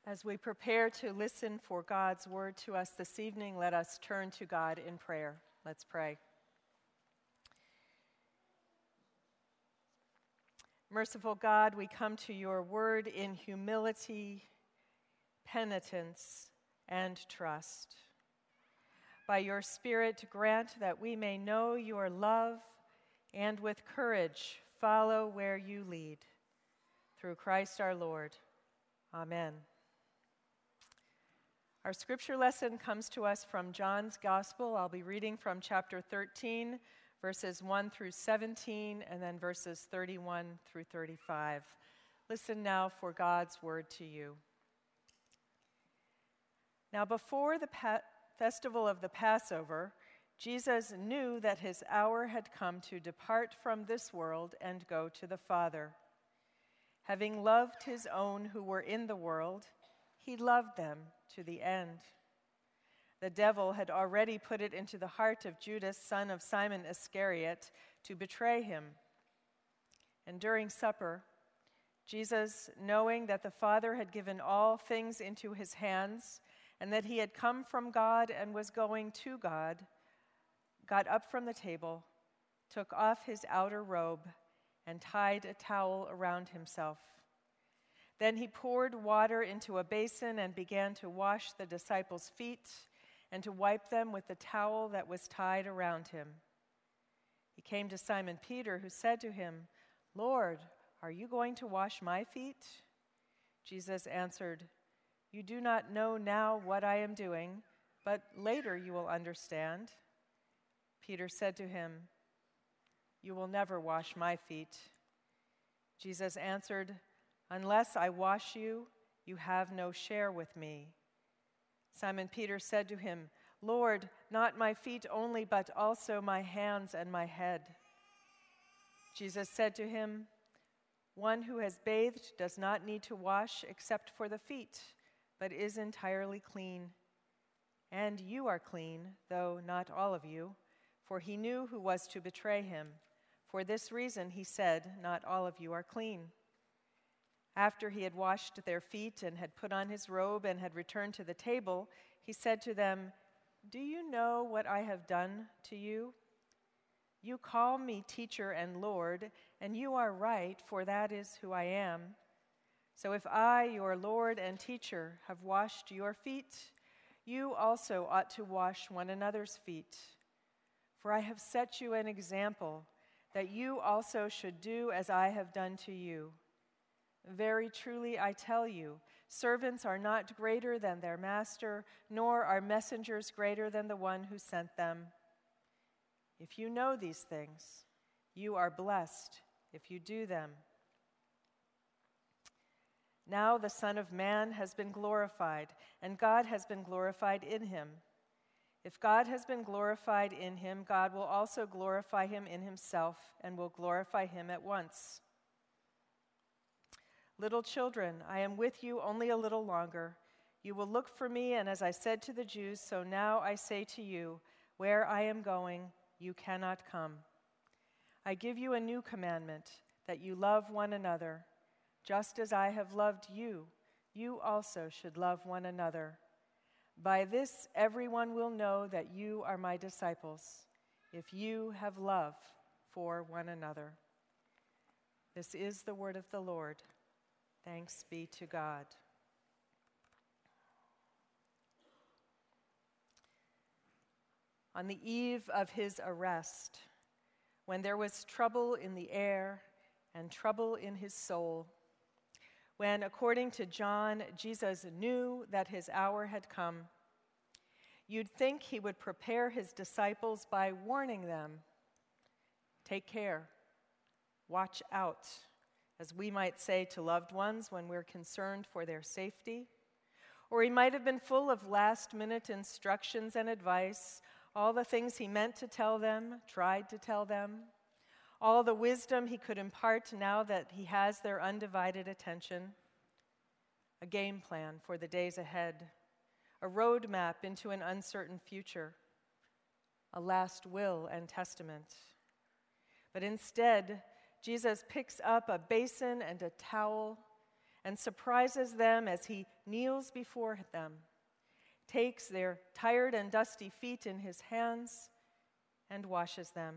As we prepare to listen for God's word to us this evening, let us turn to God in prayer. Let's pray. Merciful God, we come to your word in humility, penitence, and trust. By your Spirit, grant that we may know your love and with courage follow where you lead. Through Christ our Lord. Amen. Our scripture lesson comes to us from John's Gospel. I'll be reading from chapter 13, verses 1 through 17, and then verses 31 through 35. Listen now for God's word to you. Now, before the festival of the Passover, Jesus knew that his hour had come to depart from this world and go to the Father. Having loved his own who were in the world, he loved them to the end. The devil had already put it into the heart of Judas, son of Simon Iscariot, to betray him. And during supper, Jesus, knowing that the Father had given all things into his hands, and that he had come from God and was going to God, got up from the table, took off his outer robe, and tied a towel around himself. Then he poured water into a basin and began to wash the disciples' feet and to wipe them with the towel that was tied around him. He came to Simon Peter, who said to him, "Lord, are you going to wash my feet?" Jesus answered, "You do not know now what I am doing, but later you will understand." Peter said to him, "You will never wash my feet." Jesus answered, "Unless I wash you, you have no share with me." Simon Peter said to him, "Lord, not my feet only, but also my hands and my head." Jesus said to him, "One who has bathed does not need to wash except for the feet, but is entirely clean. And you are clean, though not all of you," for he knew who was to betray him. For this reason he said, "Not all of you are clean." After he had washed their feet and had put on his robe and had returned to the table, he said to them, "Do you know what I have done to you? You call me teacher and Lord, and you are right, for that is who I am. So if I, your Lord and teacher, have washed your feet, you also ought to wash one another's feet. For I have set you an example, that you also should do as I have done to you. Very truly I tell you, servants are not greater than their master, nor are messengers greater than the one who sent them. If you know these things, you are blessed if you do them. Now the Son of Man has been glorified, and God has been glorified in him. If God has been glorified in him, God will also glorify him in himself, and will glorify him at once. Little children, I am with you only a little longer. You will look for me, and as I said to the Jews, so now I say to you, where I am going, you cannot come. I give you a new commandment, that you love one another. Just as I have loved you, you also should love one another. By this, everyone will know that you are my disciples, if you have love for one another." This is the word of the Lord. Thanks be to God. On the eve of his arrest, when there was trouble in the air and trouble in his soul, when, according to John, Jesus knew that his hour had come, you'd think he would prepare his disciples by warning them, "Take care, watch out," as we might say to loved ones when we're concerned for their safety. Or he might have been full of last-minute instructions and advice, all the things he meant to tell them, tried to tell them, all the wisdom he could impart now that he has their undivided attention, a game plan for the days ahead, a roadmap into an uncertain future, a last will and testament. But instead, Jesus picks up a basin and a towel and surprises them as he kneels before them, takes their tired and dusty feet in his hands, and washes them.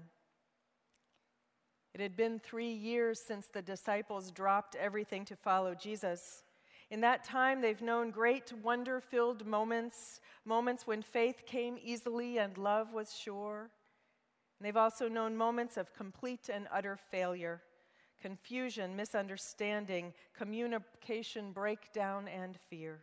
It had been 3 years since the disciples dropped everything to follow Jesus. In that time, they've known great wonder-filled moments when faith came easily and love was sure. And they've also known moments of complete and utter failure, confusion, misunderstanding, communication breakdown, and fear.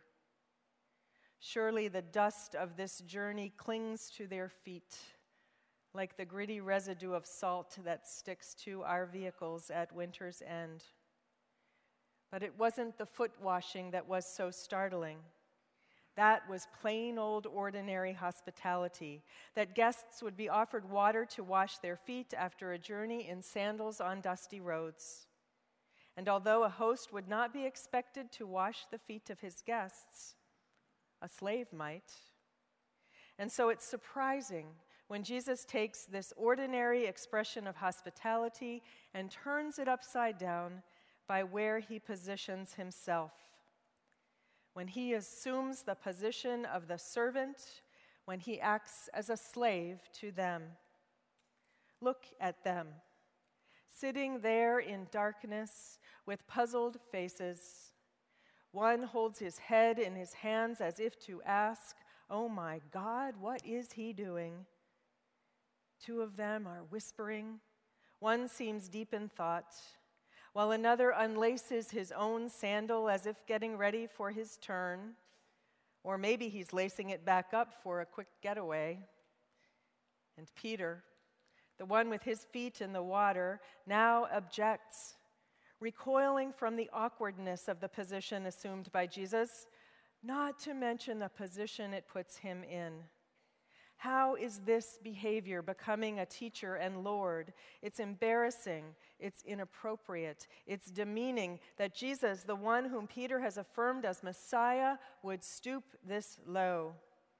Surely the dust of this journey clings to their feet, like the gritty residue of salt that sticks to our vehicles at winter's end. But it wasn't the foot washing that was so startling. That was plain old ordinary hospitality, that guests would be offered water to wash their feet after a journey in sandals on dusty roads. And although a host would not be expected to wash the feet of his guests, a slave might. And so it's surprising when Jesus takes this ordinary expression of hospitality and turns it upside down by where he positions himself. When he assumes the position of the servant, when he acts as a slave to them. Look at them, sitting there in darkness with puzzled faces. One holds his head in his hands as if to ask, "Oh my God, what is he doing?" 2 of them are whispering. One seems deep in thought, while another unlaces his own sandal as if getting ready for his turn. Or maybe he's lacing it back up for a quick getaway. And Peter, the one with his feet in the water, now objects, recoiling from the awkwardness of the position assumed by Jesus, not to mention the position it puts him in. How is this behavior becoming a teacher and Lord? It's embarrassing, it's inappropriate, it's demeaning that Jesus, the one whom Peter has affirmed as Messiah, would stoop this low.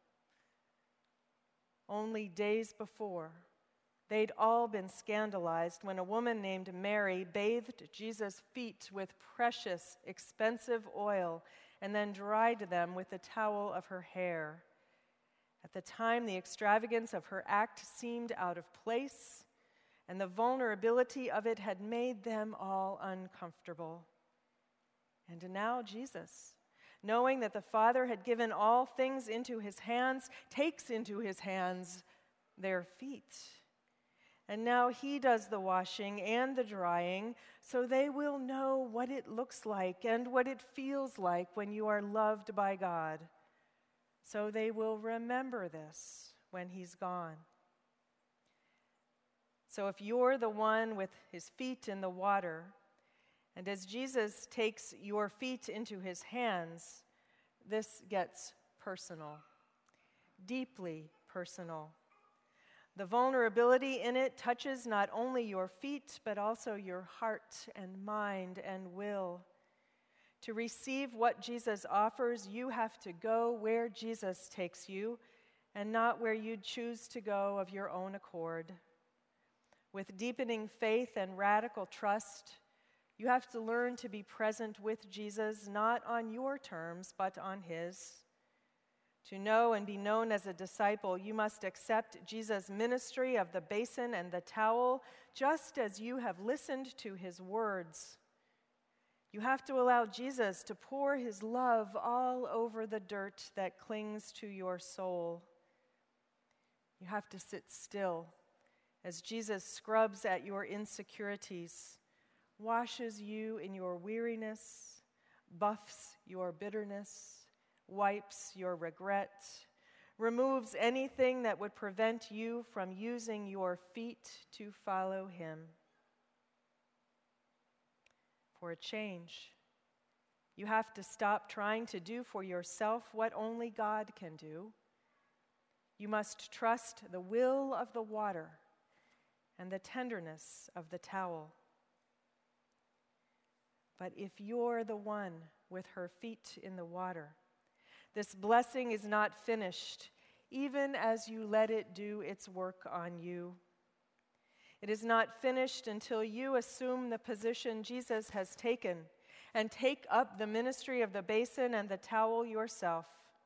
Only days before, they'd all been scandalized when a woman named Mary bathed Jesus' feet with precious, expensive oil and then dried them with the towel of her hair. At the time, the extravagance of her act seemed out of place, and the vulnerability of it had made them all uncomfortable. And now Jesus, knowing that the Father had given all things into his hands, takes into his hands their feet. And now he does the washing and the drying, so they will know what it looks like and what it feels like when you are loved by God. So they will remember this when he's gone. So if you're the one with his feet in the water, and as Jesus takes your feet into his hands, this gets personal, deeply personal. The vulnerability in it touches not only your feet, but also your heart and mind and will. To receive what Jesus offers, you have to go where Jesus takes you and not where you'd choose to go of your own accord. With deepening faith and radical trust, you have to learn to be present with Jesus, not on your terms, but on his. To know and be known as a disciple, you must accept Jesus' ministry of the basin and the towel, just as you have listened to his words. You have to allow Jesus to pour his love all over the dirt that clings to your soul. You have to sit still as Jesus scrubs at your insecurities, washes you in your weariness, buffs your bitterness, wipes your regret, removes anything that would prevent you from using your feet to follow him. For a change, you have to stop trying to do for yourself what only God can do. You must trust the will of the water and the tenderness of the towel. But if you're the one with her feet in the water, this blessing is not finished, even as you let it do its work on you. It is not finished until you assume the position Jesus has taken and take up the ministry of the basin and the towel yourself.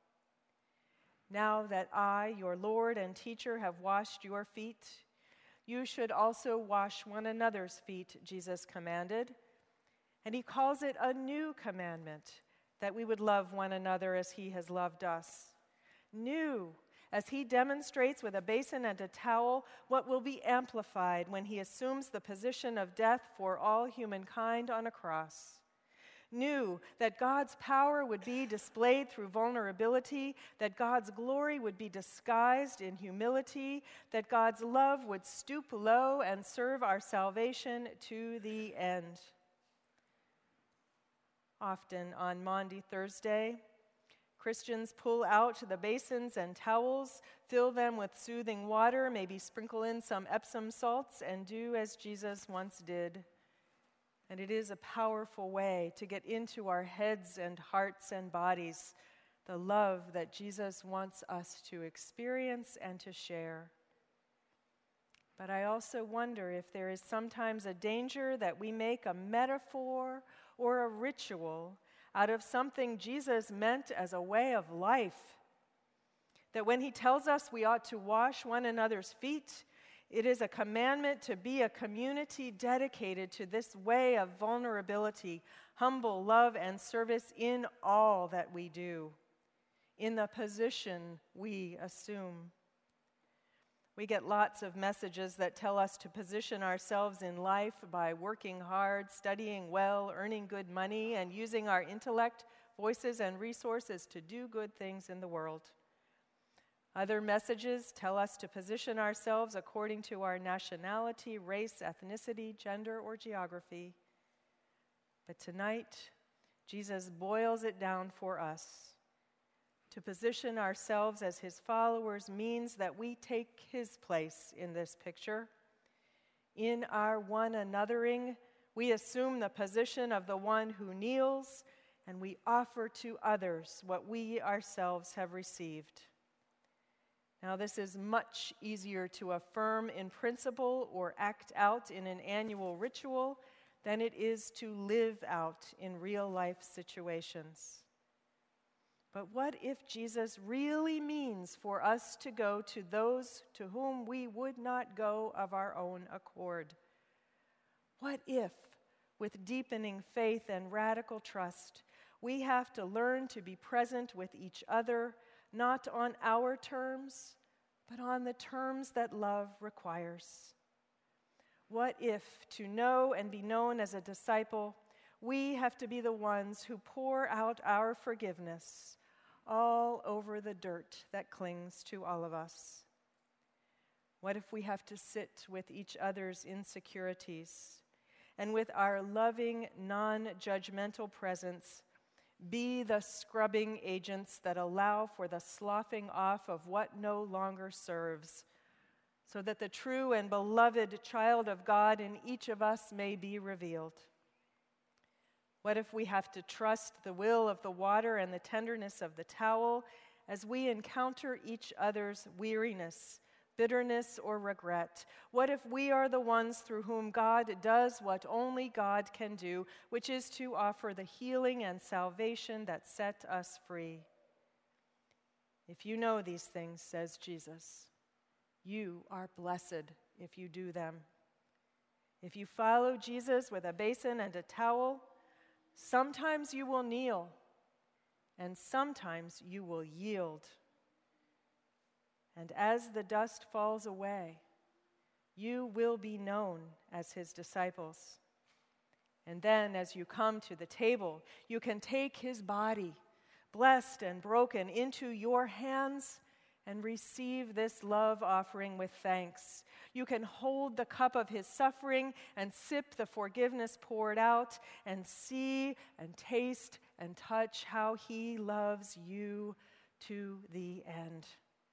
Now that I, your Lord and teacher, have washed your feet, you should also wash one another's feet, Jesus commanded. And he calls it a new commandment, that we would love one another as he has loved us. New, as he demonstrates with a basin and a towel what will be amplified when he assumes the position of death for all humankind on a cross. New, that God's power would be displayed through vulnerability, that God's glory would be disguised in humility, that God's love would stoop low and serve our salvation to the end. Often on Maundy Thursday, Christians pull out the basins and towels, fill them with soothing water, maybe sprinkle in some Epsom salts, and do as Jesus once did. And it is a powerful way to get into our heads and hearts and bodies the love that Jesus wants us to experience and to share. But I also wonder if there is sometimes a danger that we make a metaphor or a ritual out of something Jesus meant as a way of life. That when he tells us we ought to wash one another's feet, it is a commandment to be a community dedicated to this way of vulnerability, humble love, and service in all that we do, in the position we assume. We get lots of messages that tell us to position ourselves in life by working hard, studying well, earning good money, and using our intellect, voices, and resources to do good things in the world. Other messages tell us to position ourselves according to our nationality, race, ethnicity, gender, or geography. But tonight, Jesus boils it down for us. To position ourselves as his followers means that we take his place in this picture. In our one anothering, we assume the position of the one who kneels, and we offer to others what we ourselves have received. Now, this is much easier to affirm in principle or act out in an annual ritual than it is to live out in real-life situations. But what if Jesus really means for us to go to those to whom we would not go of our own accord? What if, with deepening faith and radical trust, we have to learn to be present with each other, not on our terms, but on the terms that love requires? What if, to know and be known as a disciple, we have to be the ones who pour out our forgiveness all over the dirt that clings to all of us? What if we have to sit with each other's insecurities and with our loving, non-judgmental presence be the scrubbing agents that allow for the sloughing off of what no longer serves, so that the true and beloved child of God in each of us may be revealed? What if we have to trust the will of the water and the tenderness of the towel as we encounter each other's weariness, bitterness, or regret? What if we are the ones through whom God does what only God can do, which is to offer the healing and salvation that set us free? If you know these things, says Jesus, you are blessed if you do them. If you follow Jesus with a basin and a towel, sometimes you will kneel, and sometimes you will yield. And as the dust falls away, you will be known as his disciples. And then, as you come to the table, you can take his body, blessed and broken, into your hands and receive this love offering with thanks. You can hold the cup of his suffering and sip the forgiveness poured out and see and taste and touch how he loves you to the end.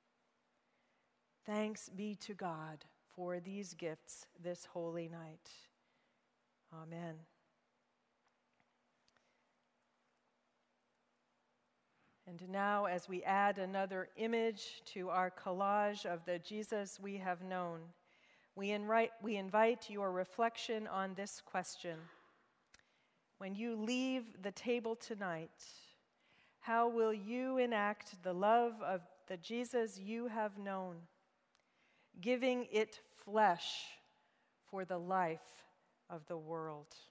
Thanks be to God for these gifts this holy night. Amen. And now, as we add another image to our collage of the Jesus we have known, we invite your reflection on this question. when you leave the table tonight, how will you enact the love of the Jesus you have known, giving it flesh for the life of the world?